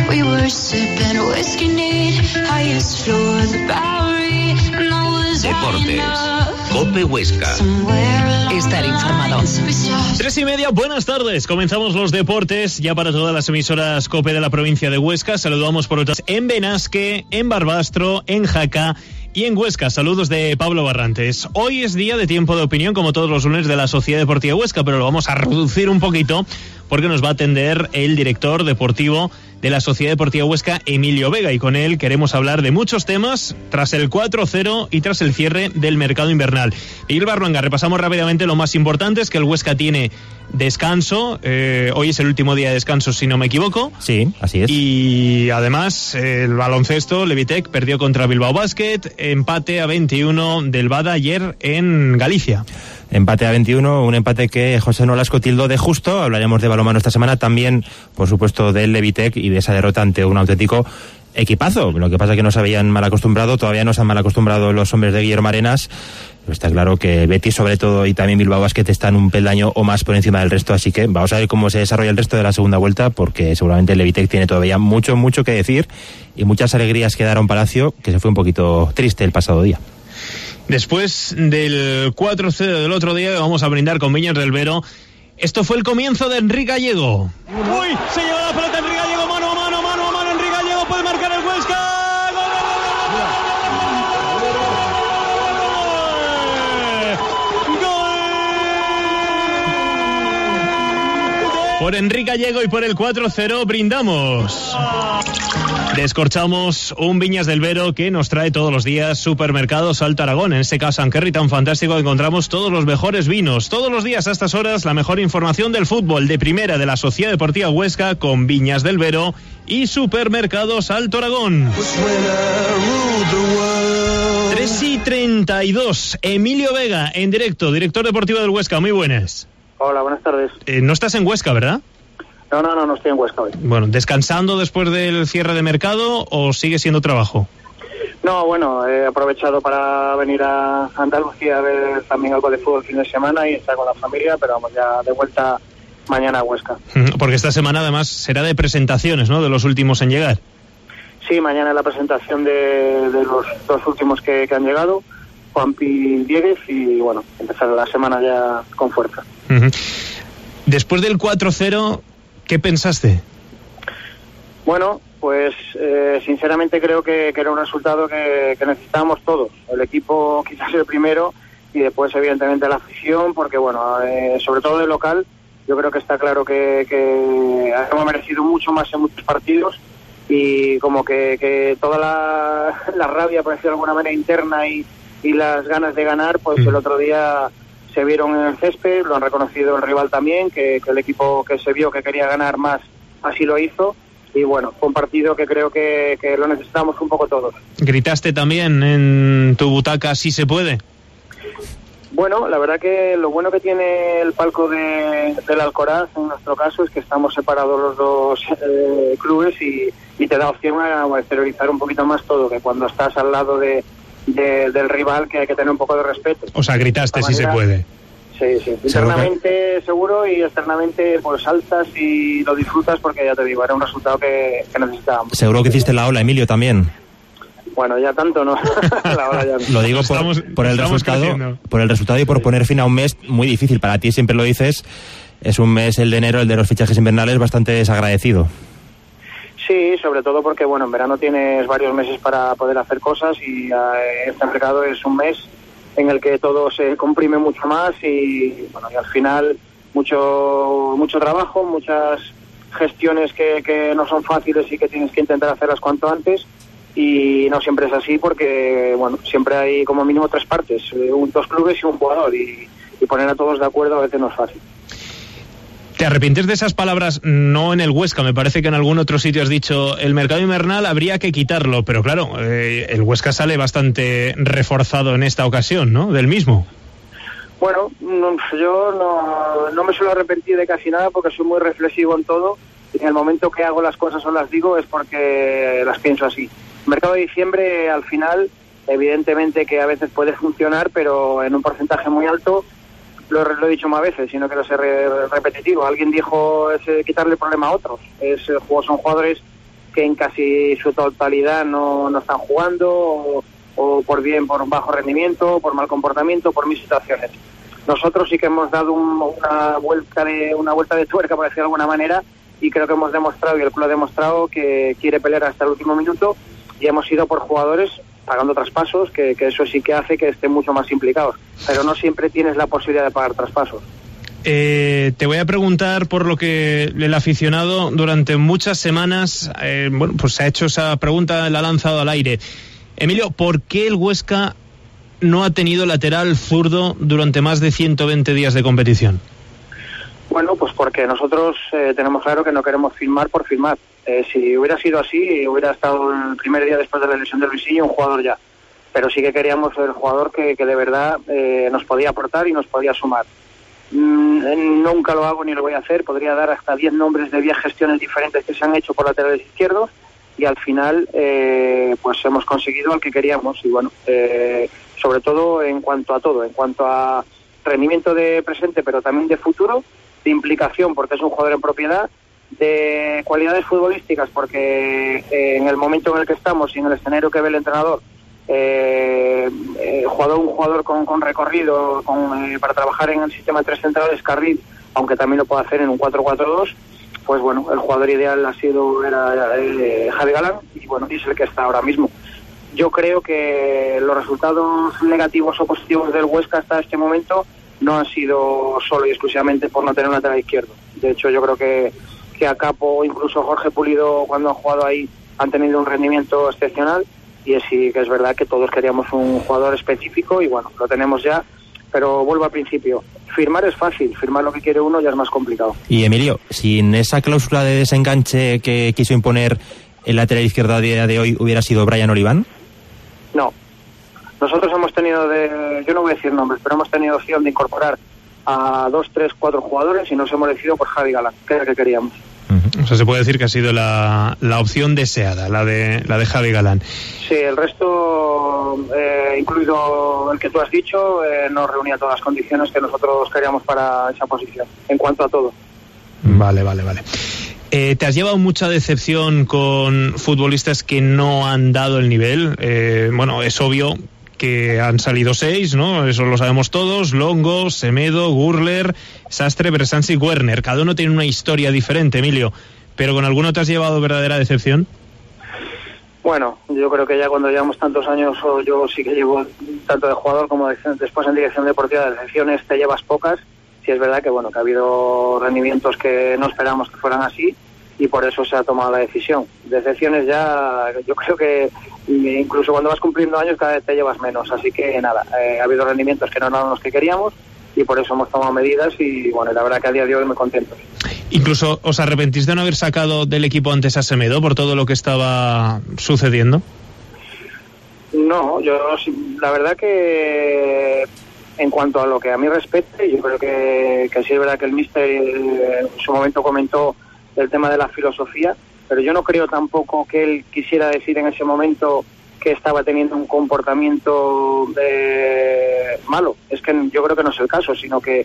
We were sipping whiskey neat, highest floor of the Bowery, and I was Deportes, Cope Huesca. Estar informado. 3:30, buenas tardes. Comenzamos los deportes ya para todas las emisoras COPE de la provincia de Huesca. Saludamos por otras en Benasque, en Barbastro, en Jaca y en Huesca. Saludos de Pablo Barrantes. Hoy es día de tiempo de opinión, como todos los lunes, de la Sociedad Deportiva Huesca, pero lo vamos a reducir un poquito porque nos va a atender el director deportivo de la Sociedad Deportiva Huesca, Emilio Vega, y con él queremos hablar de muchos temas tras el 4-0 y tras el cierre del mercado invernal. Miguel Barruanga, repasamos rápidamente lo más importante, es que el Huesca tiene descanso, hoy es el último día de descanso si no me equivoco. Sí, así es. Y además el baloncesto, Levitec perdió contra Bilbao Basket, empate a 21 del Bada ayer en Galicia. Empate a 21, un empate que José Nolasco tildó de justo. Hablaremos de balonmano esta semana, también, por supuesto, del Levitec y de esa derrota ante un auténtico equipazo. Lo que pasa es que nos habían mal acostumbrado, todavía nos han mal acostumbrado los hombres de Guillermo Arenas. Pero está claro que Betis, sobre todo, y también Bilbao Basket están un peldaño o más por encima del resto, así que vamos a ver cómo se desarrolla el resto de la segunda vuelta, porque seguramente el Levitec tiene todavía mucho que decir y muchas alegrías que dar a un Palacio que se fue un poquito triste el pasado día. Después del 4-0 del otro día, vamos a brindar con Viñas del Vero. Esto fue el comienzo de Enrique Gallego. ¡Uy! Se lleva la pelota Enrique Gallego, mano a mano, Enrique Gallego puede marcar el Huesca. Por Enrique Gallego y por el 4-0 brindamos. Descorchamos un Viñas del Vero que nos trae todos los días Supermercados Alto Aragón. En este caso, Ankerri tan fantástico, encontramos todos los mejores vinos. Todos los días a estas horas, la mejor información del fútbol de primera de la Sociedad Deportiva Huesca con Viñas del Vero y Supermercados Alto Aragón. 3:32. Emilio Vega, en directo, director deportivo del Huesca. Muy buenas. Hola, buenas tardes. No estás en Huesca, ¿verdad? No estoy en Huesca hoy. Bueno, ¿descansando después del cierre de mercado o sigue siendo trabajo? No, bueno, he aprovechado para venir a Andalucía a ver también algo de fútbol el fin de semana y estar con la familia, pero vamos, ya de vuelta mañana a Huesca. Porque esta semana además será de presentaciones, ¿no?, de los últimos en llegar. Sí, mañana es la presentación de los dos últimos que han llegado, Juanpi Dieguez, y bueno, empezar la semana ya con fuerza. Después del 4-0, ¿qué pensaste? Bueno, pues sinceramente creo que era un resultado que necesitábamos todos. El equipo quizás el primero y después evidentemente la afición, porque bueno, sobre todo de local, yo creo que está claro que hemos merecido mucho más en muchos partidos y como que toda la rabia, por decirlo de alguna manera, interna y las ganas de ganar, pues el otro día se vieron en el césped, lo han reconocido el rival también, que el equipo que se vio que quería ganar más, así lo hizo, y bueno, fue un partido que creo que lo necesitamos un poco todos. ¿Gritaste también en tu butaca "sí se puede"? Bueno, la verdad que lo bueno que tiene el palco del Alcoraz, en nuestro caso, es que estamos separados los dos clubes y te da opción a exteriorizar un poquito más todo, que cuando estás al lado del rival, que hay que tener un poco de respeto. O sea, gritaste "sí se puede". Sí. Internamente seguro y externamente pues saltas y lo disfrutas porque ya te digo, era un resultado que necesitábamos. Seguro que hiciste la ola, Emilio, también. Bueno, ya tanto no. La ola ya no. Lo digo por el resultado y por poner fin a un mes muy difícil para ti, siempre lo dices. Es un mes, el de enero, el de los fichajes invernales, bastante desagradecido. Sí, sobre todo porque bueno, en verano tienes varios meses para poder hacer cosas y este mercado es un mes en el que todo se comprime mucho más y bueno, y al final mucho trabajo, muchas gestiones que no son fáciles y que tienes que intentar hacerlas cuanto antes, y no siempre es así porque bueno, siempre hay como mínimo tres partes, dos clubes y un jugador, y poner a todos de acuerdo a veces no es fácil. ¿Te arrepientes de esas palabras? No en el Huesca, me parece que en algún otro sitio has dicho el mercado invernal habría que quitarlo, pero claro, el Huesca sale bastante reforzado en esta ocasión, ¿no?, del mismo. Bueno, yo no me suelo arrepentir de casi nada porque soy muy reflexivo en todo, y en el momento que hago las cosas o las digo es porque las pienso así. El mercado de diciembre, al final, evidentemente que a veces puede funcionar, pero en un porcentaje muy alto. Lo he dicho más veces, sino quiero ser repetitivo. Alguien dijo es quitarle el problema a otros. Son jugadores que en casi su totalidad no están jugando, o por un bajo rendimiento, por mal comportamiento, por mil situaciones. Nosotros sí que hemos dado una vuelta de tuerca, por decirlo de alguna manera, y creo que hemos demostrado, y el club ha demostrado, que quiere pelear hasta el último minuto, y hemos ido por jugadores pagando traspasos, que eso sí que hace que estén mucho más implicados, pero no siempre tienes la posibilidad de pagar traspasos. Te voy a preguntar por lo que el aficionado durante muchas semanas pues se ha hecho esa pregunta, la ha lanzado al aire. Emilio, ¿por qué el Huesca no ha tenido lateral zurdo durante más de 120 días de competición? Bueno, pues porque nosotros tenemos claro que no queremos firmar por firmar. Si hubiera sido así, hubiera estado el primer día después de la lesión de Luisinho un jugador ya. Pero sí que queríamos el jugador que de verdad nos podía aportar y nos podía sumar. Nunca lo hago ni lo voy a hacer. Podría dar hasta 10 nombres de 10 gestiones diferentes que se han hecho por laterales izquierdos, y al final pues hemos conseguido al que queríamos. Y bueno, sobre todo en cuanto a rendimiento de presente, pero también de futuro, de implicación, porque es un jugador en propiedad, de cualidades futbolísticas, porque en el momento en el que estamos y en el escenario que ve el entrenador, un jugador con recorrido para trabajar en el sistema de 3 centrales, carril, aunque también lo puede hacer en un 4-4-2, pues bueno, el jugador ideal era Javi Galán, y bueno, es el que está ahora mismo. Yo creo que los resultados negativos o positivos del Huesca hasta este momento no han sido solo y exclusivamente por no tener un lateral izquierdo. De hecho, yo creo que a Capo, incluso Jorge Pulido, cuando han jugado ahí, han tenido un rendimiento excepcional, y sí que es verdad que todos queríamos un jugador específico, y bueno, lo tenemos ya. Pero vuelvo al principio, firmar es fácil, firmar lo que quiere uno ya es más complicado. Y Emilio, sin esa cláusula de desenganche que quiso imponer el lateral izquierdo a día de hoy, ¿hubiera sido Brian Oliván? No. Nosotros hemos tenido, yo no voy a decir nombres, pero hemos tenido opción de incorporar a 2, 3, 4 jugadores y nos hemos decidido por Javi Galán, que era el que queríamos. O sea, se puede decir que ha sido la opción deseada, la de Javi Galán. Sí, el resto, incluido el que tú has dicho, no reunía todas las condiciones que nosotros queríamos para esa posición, en cuanto a todo. Vale. ¿Te has llevado mucha decepción con futbolistas que no han dado el nivel? Bueno, es obvio que han salido 6, ¿no? Eso lo sabemos todos: Longo, Semedo, Gurler, Sastre, Bersansi y Werner. Cada uno tiene una historia diferente, Emilio. ¿Pero con alguno te has llevado verdadera decepción? Bueno, yo creo que ya cuando llevamos tantos años, o yo sí que llevo tanto de jugador como después en dirección deportiva, de decepciones te llevas pocas. Sí es verdad que bueno, que ha habido rendimientos que no esperamos que fueran así, y por eso se ha tomado la decisión. Decepciones ya, yo creo que incluso cuando vas cumpliendo años cada vez te llevas menos, así que nada, ha habido rendimientos que no eran los que queríamos, y por eso hemos tomado medidas, y bueno, la verdad que a día de hoy muy contentos. ¿Incluso os arrepentís de no haber sacado del equipo antes a Semedo por todo lo que estaba sucediendo? No, yo la verdad que en cuanto a lo que a mí respecte, yo creo que sí es verdad que el míster en su momento comentó el tema de la filosofía, pero yo no creo tampoco que él quisiera decir en ese momento que estaba teniendo un comportamiento malo. Es que yo creo que no es el caso, sino que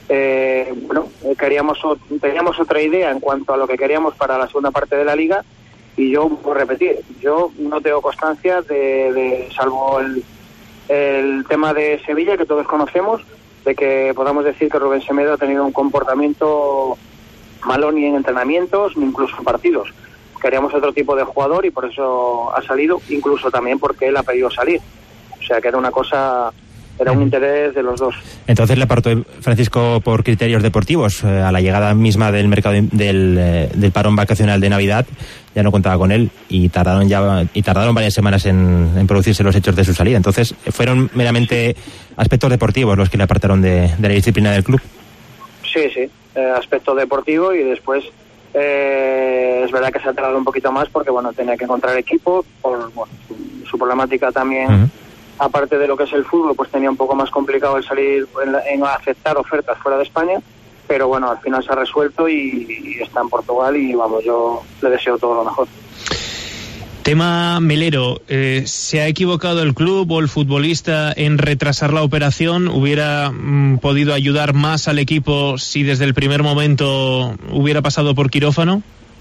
teníamos otra idea en cuanto a lo que queríamos para la segunda parte de la liga, y yo puedo repetir, yo no tengo constancia de salvo el tema de Sevilla, que todos conocemos, de que podamos decir que Rubén Semedo ha tenido un comportamiento malo ni en entrenamientos ni incluso en partidos. Queríamos otro tipo de jugador y por eso ha salido, incluso también porque él ha pedido salir. O sea que era un interés de los dos. Entonces le apartó Francisco por criterios deportivos. A la llegada misma del mercado del parón vacacional de Navidad ya no contaba con él, y tardaron varias semanas en producirse los hechos de su salida. Entonces fueron meramente aspectos deportivos los que le apartaron de la disciplina del club. Sí, aspecto deportivo, y después es verdad que se ha tardado un poquito más porque bueno, tenía que encontrar equipo por su problemática también. Aparte de lo que es el fútbol, pues tenía un poco más complicado el salir en aceptar ofertas fuera de España, pero bueno, al final se ha resuelto y está en Portugal, y vamos, yo le deseo todo lo mejor. Tema Melero, ¿se ha equivocado el club o el futbolista en retrasar la operación? ¿Hubiera podido ayudar más al equipo si desde el primer momento hubiera pasado por quirófano?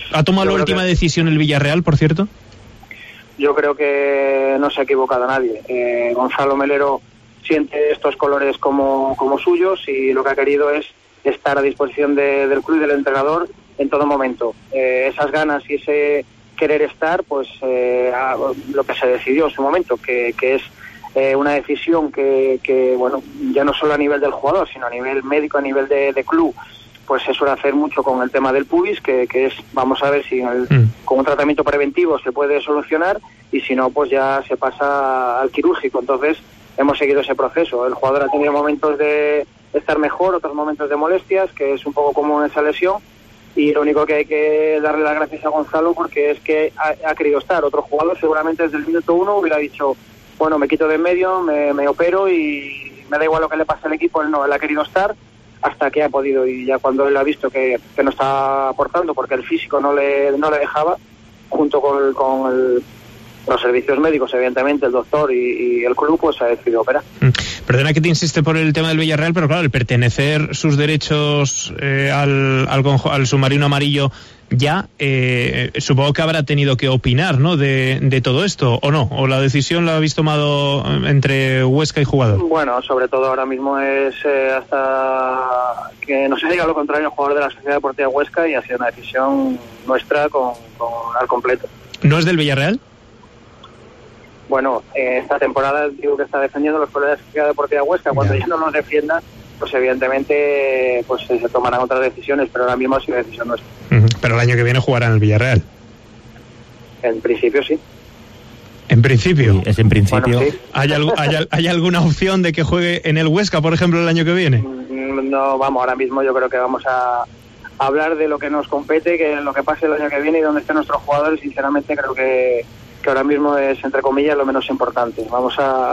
¿Ha tomado la última decisión el Villarreal, por cierto? Yo creo que no se ha equivocado nadie. Gonzalo Melero siente estos colores como suyos y lo que ha querido es estar a disposición del club y del entrenador en todo momento. Esas ganas y ese querer estar, pues lo que se decidió en su momento, que es una decisión que, bueno, ya no solo a nivel del jugador, sino a nivel médico, a nivel de club, pues se suele hacer mucho con el tema del pubis, que es, vamos a ver si con un tratamiento preventivo se puede solucionar, y si no, pues ya se pasa al quirúrgico. Entonces hemos seguido ese proceso. El jugador ha tenido momentos de estar mejor, otros momentos de molestias, que es un poco común esa lesión, y lo único que hay que darle las gracias a Gonzalo porque es que ha querido estar. Otro jugador seguramente desde el minuto 1 hubiera dicho, bueno, me quito de en medio, me opero y me da igual lo que le pase al equipo. Él no, él ha querido estar hasta que ha podido, y ya cuando él ha visto que no está aportando porque el físico no le dejaba, junto con los servicios médicos, evidentemente, el doctor y el club, pues ha decidido operar. Perdona que te insiste por el tema del Villarreal, pero claro, el pertenecer sus derechos al submarino amarillo ya, supongo que habrá tenido que opinar, ¿no?, de todo esto, ¿o no? ¿O la decisión la habéis tomado entre Huesca y jugador? Bueno, sobre todo ahora mismo es hasta que no se diga lo contrario el jugador de la Sociedad Deportiva Huesca, y ha sido una decisión nuestra al completo. ¿No es del Villarreal? Bueno, esta temporada digo que está defendiendo los colores de la Sociedad Deportiva Huesca. Cuando ya no los defienda, pues evidentemente pues se tomarán otras decisiones, pero ahora mismo ha sido decisión nuestra. Pero el año que viene jugará en el Villarreal. En principio sí. ¿En principio? Sí, es en principio. Bueno, sí. ¿Hay alguna opción de que juegue en el Huesca, por ejemplo, el año que viene? No, vamos, ahora mismo yo creo que vamos a hablar de lo que nos compete, que lo que pase el año que viene y donde estén nuestros jugadores. Sinceramente creo que ahora mismo es, entre comillas, lo menos importante. Vamos a,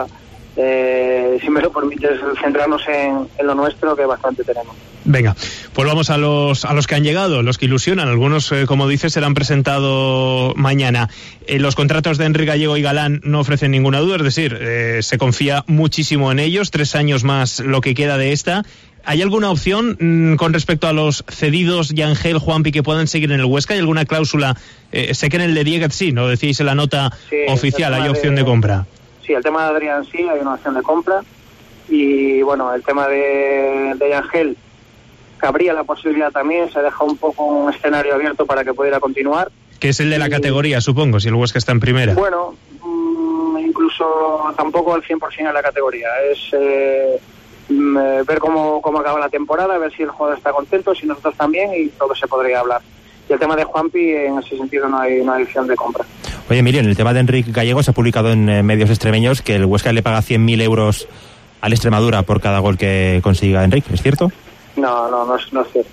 si me lo permites, centrarnos en lo nuestro, que bastante tenemos. Venga, pues vamos a los que han llegado, los que ilusionan. Algunos, como dices, serán presentados mañana. Los contratos de Enric Gallego y Galán no ofrecen ninguna duda, es decir, se confía muchísimo en ellos, 3 años más lo que queda de esta. ¿Hay alguna opción con respecto a los cedidos Yangel, Juanpi, que puedan seguir en el Huesca? ¿Hay alguna cláusula? Sé que en el de Dieguez sí, ¿no? Decíais en la nota oficial, hay opción de compra. Sí, el tema de Adrián sí, hay una opción de compra. Y bueno, el tema de Yangel, cabría la posibilidad también, se deja un poco un escenario abierto para que pudiera continuar. Que es el de la categoría, supongo, si el Huesca está en primera. Bueno, incluso tampoco al 100% en la categoría. Es ver cómo acaba la temporada, ver si el jugador está contento, si nosotros también, y todo se podría hablar. Y el tema de Juanpi, en ese sentido no hay opción de compra. Oye, Emilio, en el tema de Enric Gallego se ha publicado en medios extremeños que el Huesca le paga 100.000 euros al Extremadura por cada gol que consiga Enric, ¿es cierto? No es cierto.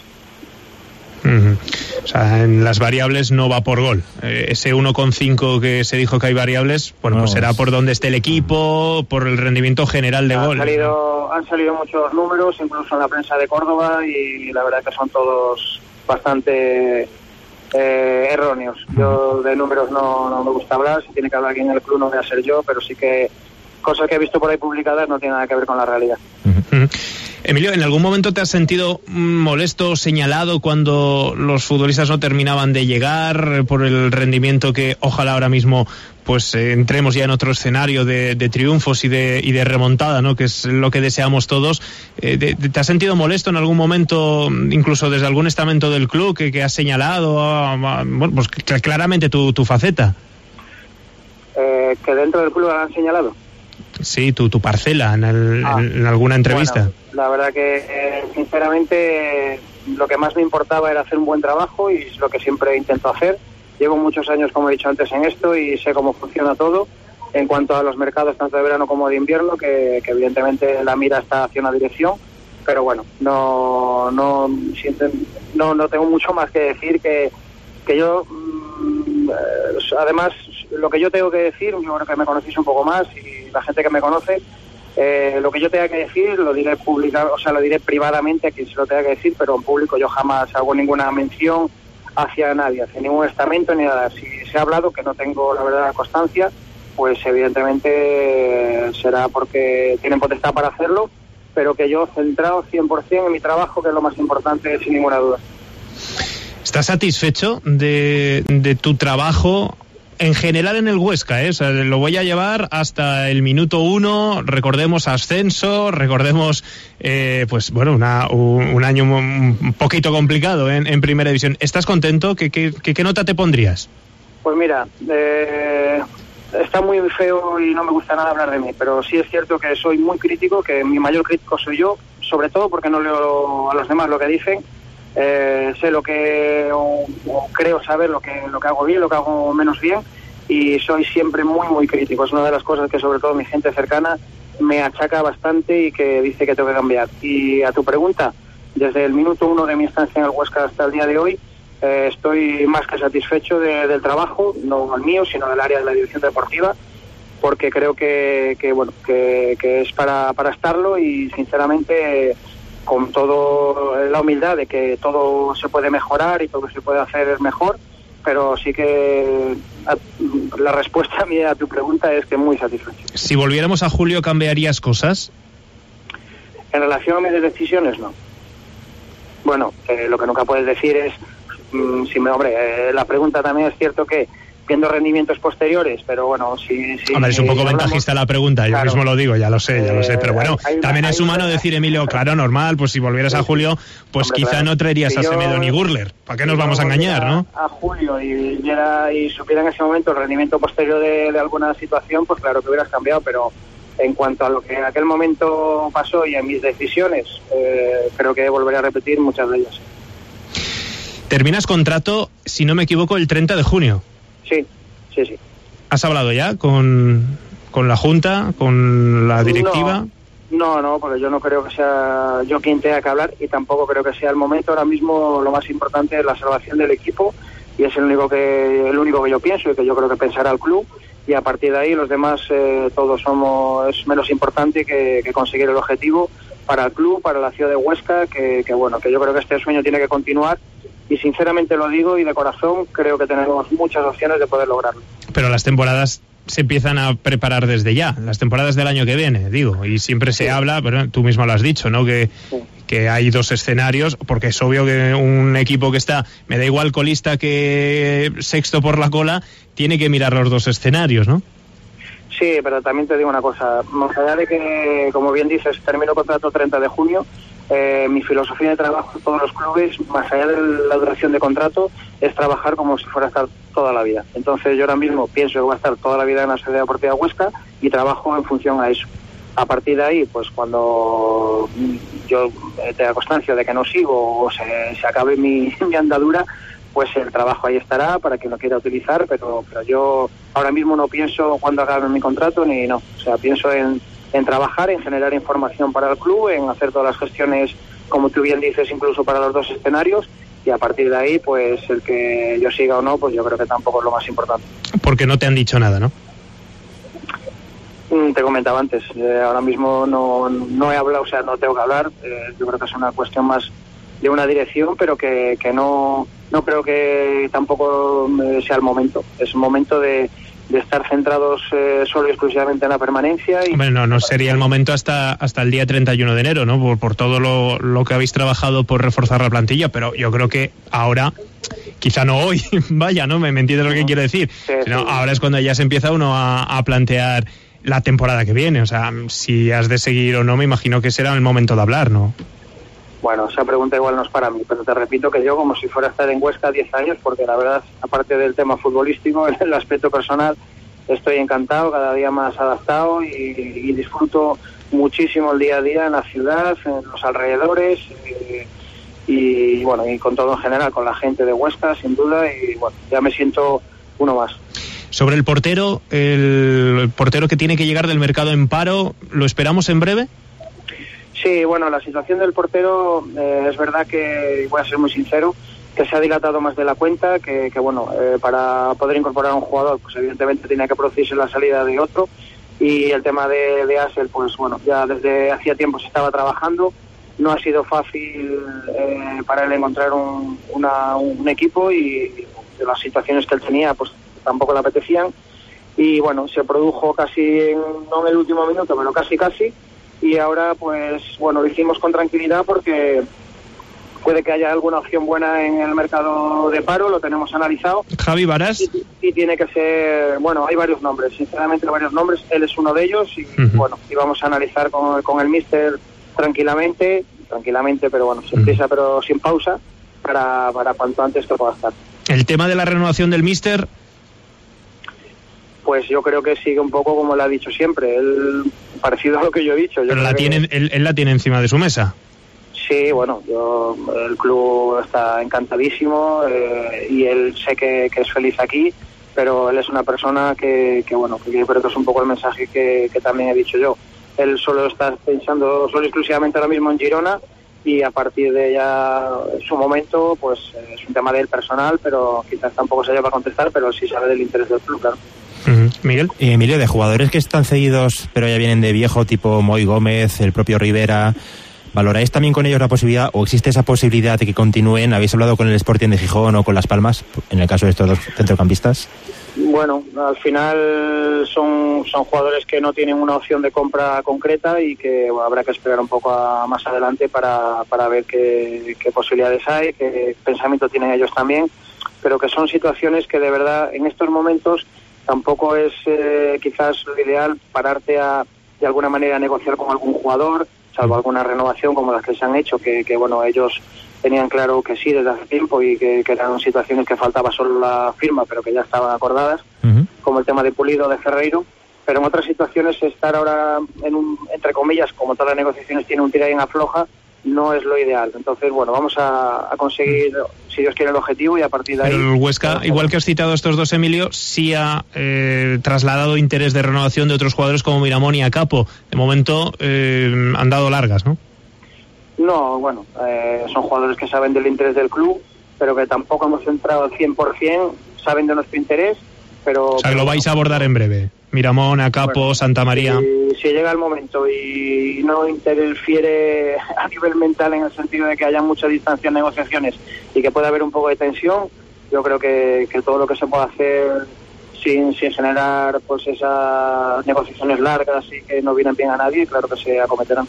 O sea, en las variables no va por gol. Ese 1,5 que se dijo que hay variables, bueno, pues será por donde esté el equipo, por el rendimiento general de gol. Han salido muchos números, incluso en la prensa de Córdoba, y la verdad que son todos bastante erróneos. Yo de números no me gusta hablar, si tiene que hablar alguien en el club no voy a ser yo, pero sí que cosas que he visto por ahí publicadas no tienen nada que ver con la realidad. Emilio, ¿en algún momento te has sentido molesto, señalado cuando los futbolistas no terminaban de llegar por el rendimiento que ojalá ahora mismo pues entremos ya en otro escenario de triunfos y de remontada, ¿no?, que es lo que deseamos todos? ¿Te has sentido molesto en algún momento, incluso desde algún estamento del club que has señalado bueno, pues claramente tu faceta? ¿Que dentro del club han señalado? Sí, tu parcela en alguna entrevista. Bueno, la verdad que sinceramente lo que más me importaba era hacer un buen trabajo, y es lo que siempre intento hacer. Llevo muchos años, como he dicho antes, en esto y sé cómo funciona todo en cuanto a los mercados tanto de verano como de invierno, que evidentemente la mira está hacia una dirección, pero bueno, no tengo mucho más que decir, que yo además lo que yo tengo que decir, yo creo que me conocéis un poco más y la gente que me conoce, lo que yo tenga que decir lo diré lo diré privadamente a quien se lo tenga que decir, pero en público yo jamás hago ninguna mención hacia nadie, hacia ningún estamento ni nada. Si se ha hablado, que no tengo la verdad constancia, pues evidentemente será porque tienen potestad para hacerlo, pero que yo centrado 100% en mi trabajo, que es lo más importante, sin ninguna duda. ¿Estás satisfecho de tu trabajo en general en el Huesca? O sea, lo voy a llevar hasta el minuto 1, recordemos ascenso, recordemos pues bueno, un año un poquito complicado en primera división. ¿Estás contento? ¿Qué nota te pondrías? Pues mira, está muy feo y no me gusta nada hablar de mí, pero sí es cierto que soy muy crítico, que mi mayor crítico soy yo, sobre todo porque no leo a los demás lo que dicen. Sé lo que o creo saber lo que hago bien, lo que hago menos bien, y soy siempre muy muy crítico. Es una de las cosas que sobre todo mi gente cercana me achaca bastante y que dice que tengo que cambiar. Y a tu pregunta, desde el minuto 1 de mi estancia en el Huesca hasta el día de hoy, estoy más que satisfecho del trabajo, no el mío, sino del área de la dirección deportiva, porque creo que es para estarlo, y sinceramente con todo la humildad de que todo se puede mejorar y todo se puede hacer mejor, pero sí que la respuesta mía a tu pregunta es que muy satisfecho. Si volviéramos a julio, ¿cambiarías cosas? En relación a mis decisiones, no. Bueno, lo que nunca puedes decir es, la pregunta también es cierto que viendo rendimientos posteriores, pero bueno, sí. Hombre, es un poco ventajista la pregunta, yo mismo lo digo, ya lo sé, pero bueno, también es humano decir, Emilio, claro, normal, pues si volvieras a Julio, pues hombre, quizá claro, no traerías a Semedo ni Gurler, ¿para qué nos vamos a engañar, no? A Julio y supiera en ese momento el rendimiento posterior de alguna situación, pues claro que hubieras cambiado, pero en cuanto a lo que en aquel momento pasó y en mis decisiones, creo que volveré a repetir muchas de ellas. Terminas contrato, si no me equivoco, el 30 de junio. Sí. ¿Has hablado ya con la Junta, con la directiva? No, porque yo no creo que sea yo quien tenga que hablar, y tampoco creo que sea el momento. Ahora mismo lo más importante es la salvación del equipo, y es el único que yo pienso y que yo creo que pensará el club, y a partir de ahí los demás todos es menos importante que conseguir el objetivo para el club, para la ciudad de Huesca, que yo creo que este sueño tiene que continuar. Y sinceramente lo digo, y de corazón creo que tenemos muchas opciones de poder lograrlo. Pero las temporadas se empiezan a preparar desde ya, las temporadas del año que viene, digo, y siempre se habla, pero tú mismo lo has dicho, ¿no? Que hay dos escenarios, porque es obvio que un equipo que está, me da igual colista que sexto por la cola, tiene que mirar los dos escenarios, ¿no? Sí, pero también te digo una cosa, más allá de que, como bien dices, termino contrato 30 de junio, mi filosofía de trabajo en todos los clubes, más allá de la duración de contrato, es trabajar como si fuera a estar toda la vida. Entonces yo ahora mismo pienso que voy a estar toda la vida en la Sociedad Deportiva Huesca y trabajo en función a eso. A partir de ahí, pues cuando yo tenga constancia de que no sigo o se acabe mi andadura, pues el trabajo ahí estará para quien lo quiera utilizar, pero yo ahora mismo no pienso cuándo acabe mi contrato ni no. O sea, pienso en trabajar, en generar información para el club, en hacer todas las gestiones, como tú bien dices, incluso para los dos escenarios, y a partir de ahí, pues el que yo siga o no, pues yo creo que tampoco es lo más importante. Porque no te han dicho nada, ¿no? Te comentaba antes, ahora mismo no he hablado, o sea, no tengo que hablar, yo creo que es una cuestión más de una dirección, pero que no creo que tampoco sea el momento. Es un momento de estar centrados solo y exclusivamente en la permanencia. Y hombre, no sería el momento hasta el día 31 de enero, ¿no? Por todo lo que habéis trabajado por reforzar la plantilla, pero yo creo que ahora, quizá no hoy, vaya, ¿no? ¿Me entiendes lo que quiero decir? Sí, sino sí. Ahora es cuando ya se empieza uno a plantear la temporada que viene, o sea, si has de seguir o no, me imagino que será el momento de hablar, ¿no? Bueno, esa pregunta igual no es para mí, pero te repito que yo, como si fuera a estar en Huesca 10 años, porque la verdad, aparte del tema futbolístico, en el aspecto personal, estoy encantado, cada día más adaptado y disfruto muchísimo el día a día en la ciudad, en los alrededores y bueno, y con todo en general, con la gente de Huesca, sin duda, y bueno, ya me siento uno más. Sobre el portero que tiene que llegar del mercado en paro, ¿lo esperamos en breve? Sí, bueno, la situación del portero es verdad que, voy a ser muy sincero, que se ha dilatado más de la cuenta, que para poder incorporar a un jugador, pues evidentemente tenía que producirse la salida de otro, y el tema de Asel, pues bueno, ya desde hacía tiempo se estaba trabajando, no ha sido fácil para él encontrar un equipo, y de las situaciones que él tenía, pues tampoco le apetecían, y bueno, se produjo casi, no en el último minuto, pero casi, y ahora pues bueno, lo hicimos con tranquilidad porque puede que haya alguna opción buena en el mercado de paro, lo tenemos analizado. Javi Varas. Y tiene que ser, bueno, hay varios nombres, sinceramente varios nombres, él es uno de ellos y bueno, y vamos a analizar con el míster tranquilamente, pero bueno, sin prisa pero sin pausa, para cuanto antes que pueda estar. El tema de la renovación del míster, pues yo creo que sigue un poco como le ha dicho siempre, él, parecido a lo que yo he dicho. Pero él la tiene encima de su mesa. Sí, bueno, el club está encantadísimo y él sé que es feliz aquí, pero él es una persona que bueno, que yo creo que es un poco el mensaje que también he dicho yo. Él solo está pensando exclusivamente ahora mismo en Girona y a partir de ya su momento, pues es un tema de él personal, pero quizás tampoco se lleva a contestar, pero sí sabe del interés del club, claro. Miguel. Emilio, de jugadores que están cedidos pero ya vienen de viejo, tipo Moy Gómez, el propio Rivera, ¿valoráis también con ellos la posibilidad o existe esa posibilidad de que continúen? ¿Habéis hablado con el Sporting de Gijón o con Las Palmas, en el caso de estos dos centrocampistas? Bueno, al final son jugadores que no tienen una opción de compra concreta y que bueno, habrá que esperar un poco más adelante para ver qué posibilidades hay, qué pensamiento tienen ellos también, pero que son situaciones que de verdad en estos momentos tampoco es quizás lo ideal pararte de alguna manera a negociar con algún jugador, salvo alguna renovación como las que se han hecho, que bueno, ellos tenían claro que sí desde hace tiempo y que eran situaciones que faltaba solo la firma, pero que ya estaban acordadas, como el tema de Pulido, de Ferreiro, pero en otras situaciones estar ahora entre comillas, como todas las negociaciones tienen un tira y en afloja, no es lo ideal. Entonces, bueno, vamos a conseguir, si Dios quiere, el objetivo y a partir de ahí... Pero el Huesca, igual que has citado a estos dos, Emilio, sí ha trasladado interés de renovación de otros jugadores como Miramón y Acapo. De momento han dado largas, ¿no? No, bueno, son jugadores que saben del interés del club, pero que tampoco hemos entrado al 100%, saben de nuestro interés, pero... O sea, que lo vais a abordar en breve. Miramón, Acapo, bueno, Santa María... Si llega el momento y no interfiere a nivel mental en el sentido de que haya mucha distancia en negociaciones y que pueda haber un poco de tensión, yo creo que todo lo que se pueda hacer sin generar pues esas negociaciones largas y que no vienen bien a nadie, claro que se acometerán.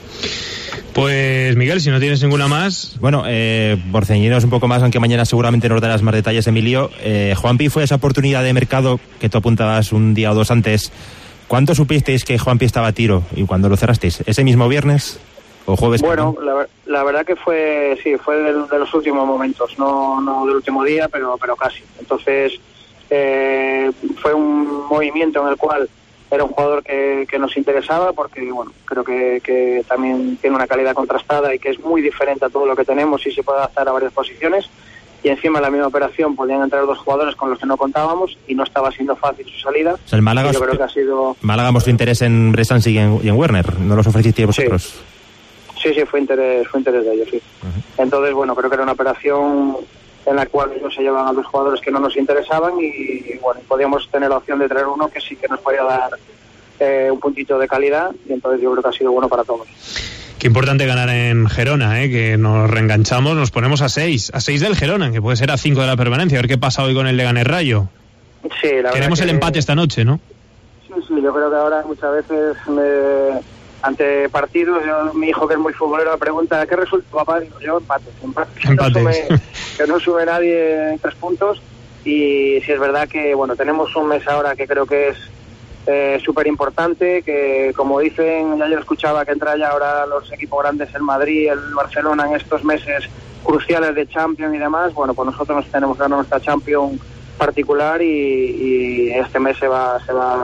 Pues Miguel, si no tienes ninguna más... Bueno, por ceñirnos un poco más, aunque mañana seguramente nos darás más detalles, Emilio, Juanpi, fue esa oportunidad de mercado que tú apuntabas un día o dos antes. ¿Cuánto supisteis que Juanpi estaba a tiro y cuándo lo cerrasteis? ¿Ese mismo viernes o jueves? Bueno, la verdad que fue de los últimos momentos, no del último día, pero casi. Entonces fue un movimiento en el cual era un jugador que nos interesaba porque, bueno, creo que también tiene una calidad contrastada y que es muy diferente a todo lo que tenemos y se puede adaptar a varias posiciones. Y encima en la misma operación podían entrar dos jugadores con los que no contábamos y no estaba siendo fácil su salida. O sea, el Málaga, yo creo que ha sido... Málaga mostró interés en Bresansi y en Werner, ¿no los ofrecisteis vosotros? Sí, fue interés de ellos, sí. Entonces, bueno, creo que era una operación en la cual ellos se llevan a dos jugadores que no nos interesaban y bueno, podíamos tener la opción de traer uno que sí que nos podía dar un puntito de calidad y entonces yo creo que ha sido bueno para todos. Qué importante ganar en Gerona, que nos reenganchamos, nos ponemos a 6 del Gerona, que puede ser a 5 de la permanencia, a ver qué pasa hoy con el Leganés Rayo. Sí, la queremos el empate esta noche, ¿no? Sí, yo creo que ahora muchas veces ante partidos, mi hijo que es muy futbolero me pregunta ¿qué resulta, papá? Digo yo, empate. Que no sube nadie en 3 puntos y si es verdad que bueno, tenemos un mes ahora que creo que es súper importante, que como dicen, ya yo escuchaba que entra ya ahora los equipos grandes, el Madrid, el Barcelona en estos meses cruciales de Champions y demás, bueno, pues nosotros nos tenemos que ganar nuestra Champions particular y este mes se va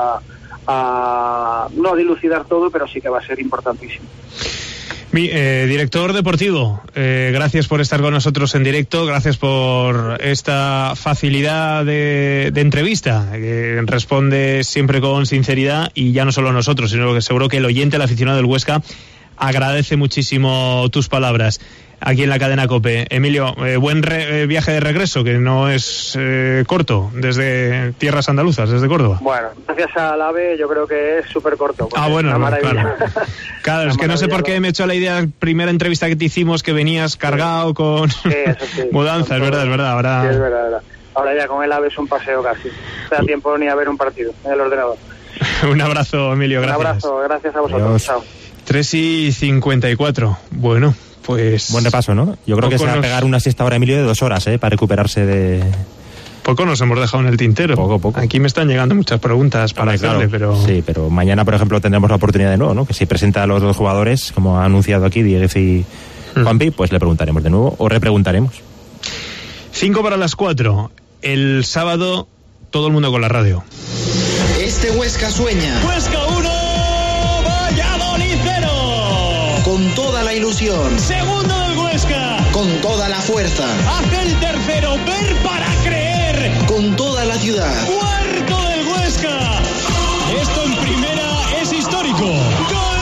a no dilucidar todo, pero sí que va a ser importantísimo. Director deportivo, gracias por estar con nosotros en directo, gracias por esta facilidad de entrevista, que responde siempre con sinceridad y ya no solo nosotros, sino que seguro que el oyente, el aficionado del Huesca, agradece muchísimo tus palabras aquí en la cadena COPE. Emilio, buen viaje de regreso, que no es corto, desde tierras andaluzas, desde Córdoba. Bueno, gracias al AVE yo creo que es súper corto. Bueno, claro, es que no sé por qué me he hecho la idea, primera entrevista que te hicimos, que venías cargado con mudanza, es verdad. Ahora... Sí, es verdad. Ahora ya con el AVE es un paseo casi. No da tiempo ni a ver un partido en el ordenador. Un abrazo, Emilio, gracias. Un abrazo, gracias a vosotros. Adiós. Chao. 3:54. Bueno, Pues buen repaso, ¿no? Yo creo que se va a pegar una siesta ahora, Emilio, de 2 horas, para recuperarse de... Poco nos hemos dejado en el tintero. Poco. Aquí me están llegando muchas preguntas para hacerle, pero... Sí, pero mañana, por ejemplo, tendremos la oportunidad de nuevo, ¿no? Que si presenta a los 2 jugadores, como ha anunciado aquí Diego y Juanpi, pues le preguntaremos de nuevo, o repreguntaremos. 5 para las 4. El sábado, todo el mundo con la radio. Este Huesca sueña. Huesca 1, Valladolid 0. Con toda la ilusión. Segundo del Huesca. Con toda la fuerza. Hace el tercero, ver para creer. Con toda la ciudad. Cuarto del Huesca. Esto en primera es histórico. ¡Gol!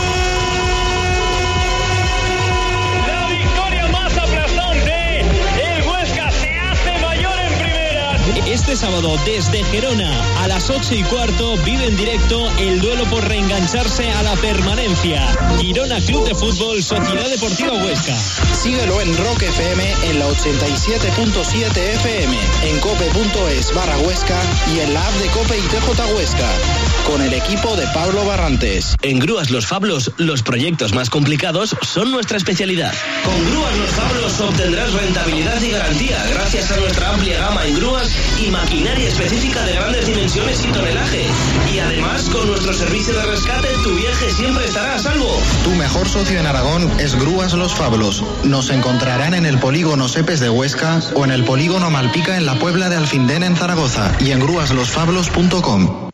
La victoria más aplastante. El Huesca se hace mayor en primera. Este sábado desde Gerona a las 8:15 vive en directo el duelo por reengancharse a la permanencia. Girona Club de Fútbol, Sociedad Deportiva Huesca. Síguelo en Rock FM en la 87.7 FM, en cope.es/Huesca y en la app de Cope y TJ Huesca, con el equipo de Pablo Barrantes. En Grúas Los Fablos, los proyectos más complicados son nuestra especialidad. Con Grúas Los Fablos obtendrás rentabilidad y garantía gracias a nuestra amplia gama en grúas y maquinaria específica de grandes dimensiones y tonelaje. Y además, con nuestro servicio de rescate, tu viaje siempre estará a salvo. Tu mejor socio en Aragón es Grúas Los Fablos. Nos encontrarán en el polígono Sepes de Huesca o en el polígono Malpica en la Puebla de Alfindén en Zaragoza y en gruaslosfablos.com.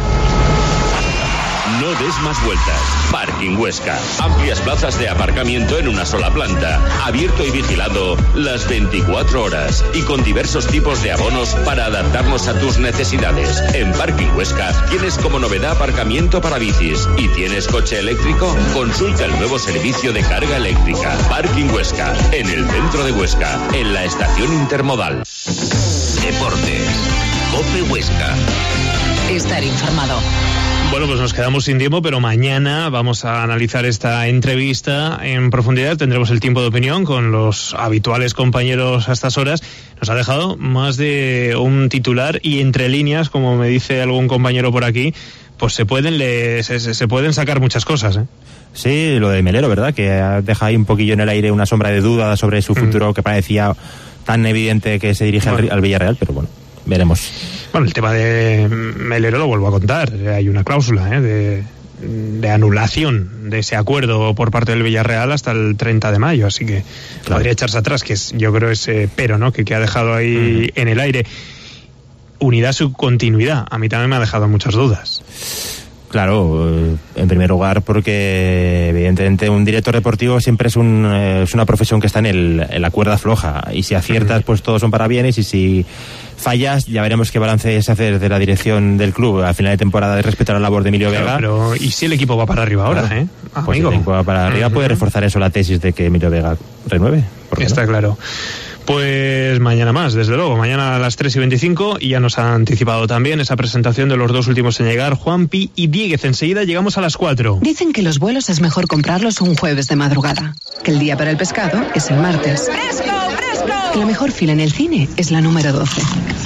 No des más vueltas. Parking Huesca. Amplias plazas de aparcamiento en una sola planta. Abierto y vigilado las 24 horas. Y con diversos tipos de abonos para adaptarnos a tus necesidades. En Parking Huesca tienes como novedad aparcamiento para bicis. ¿Y tienes coche eléctrico? Consulta el nuevo servicio de carga eléctrica. Parking Huesca. En el centro de Huesca. En la estación intermodal. Deportes. COPE Huesca. Estar informado. Bueno, pues nos quedamos sin tiempo, pero mañana vamos a analizar esta entrevista en profundidad. Tendremos el tiempo de opinión con los habituales compañeros a estas horas. Nos ha dejado más de un titular y entre líneas, como me dice algún compañero por aquí, pues se pueden sacar muchas cosas, ¿eh? Sí, lo de Melero, ¿verdad? Que deja ahí un poquillo en el aire una sombra de duda sobre su futuro que parecía tan evidente que se dirige al Villarreal, pero bueno, veremos. Bueno, el tema de Melero lo vuelvo a contar. Hay una cláusula de anulación de ese acuerdo por parte del Villarreal hasta el 30 de mayo, así que podría echarse atrás, que es, yo creo, ese pero, ¿no?, que ha dejado ahí en el aire. Unidad, su continuidad, a mí también me ha dejado muchas dudas. Claro, en primer lugar porque evidentemente un director deportivo siempre es una profesión que está en la cuerda floja, y si aciertas pues todos son parabienes, y si fallas ya veremos qué balance se hace de la dirección del club a final de temporada de respetar la labor de Emilio Vega. Pero ¿y si el equipo va para arriba ahora? Pues si el equipo va para arriba puede reforzar eso la tesis de que Emilio Vega renueve. Está claro. Pues mañana más, desde luego, mañana a las 3:25, y ya nos ha anticipado también esa presentación de los dos últimos en llegar, Juanpi y Dieguez. Enseguida llegamos a las 4. Dicen que los vuelos es mejor comprarlos un jueves de madrugada, que el día para el pescado es el martes, que la mejor fila en el cine es la número 12.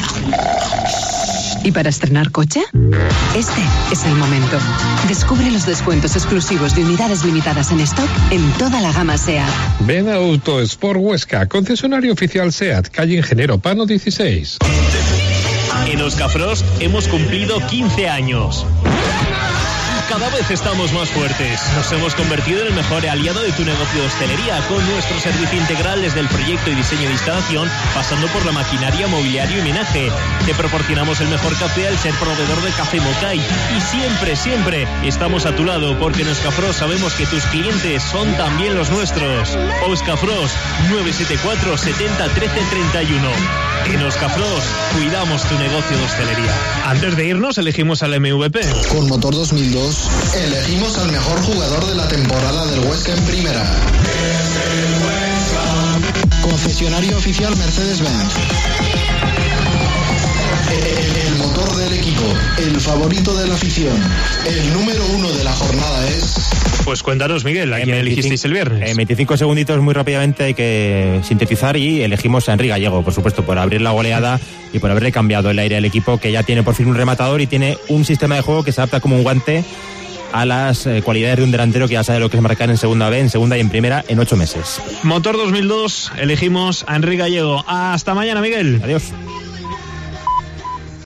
¿Y para estrenar coche? Este es el momento. Descubre los descuentos exclusivos de unidades limitadas en stock en toda la gama SEAT. Ven a Autosport Huesca, concesionario oficial SEAT, calle Ingeniero Pano 16. En Oscafrost hemos cumplido 15 años. Cada vez estamos más fuertes. Nos hemos convertido en el mejor aliado de tu negocio de hostelería, con nuestro servicio integral desde el proyecto y diseño de instalación, pasando por la maquinaria, mobiliario y menaje. Te proporcionamos el mejor café al ser proveedor de Café Mocay. Y siempre estamos a tu lado, porque en Oscafrost sabemos que tus clientes son también los nuestros. Oscafrost, 974 70 13 31. En Oscafrost cuidamos tu negocio de hostelería. Antes de irnos, elegimos al MVP. Con motor 2002, elegimos al mejor jugador de la temporada del Huesca en primera. Concesionario oficial Mercedes-Benz. El motor del equipo, el favorito de la afición, el número 1 de la jornada es... Pues cuéntanos, Miguel, ¿a quién elegisteis el viernes? En 25 segunditos, muy rápidamente, hay que sintetizar, y elegimos a Henry Gallego, por supuesto, por abrir la goleada y por haberle cambiado el aire al equipo, que ya tiene por fin un rematador y tiene un sistema de juego que se adapta como un guante a las cualidades de un delantero que ya sabe lo que es marcar en segunda B, en segunda y en primera en 8 meses. Motor 2002, elegimos a Enrique Gallego. Hasta mañana, Miguel. Adiós.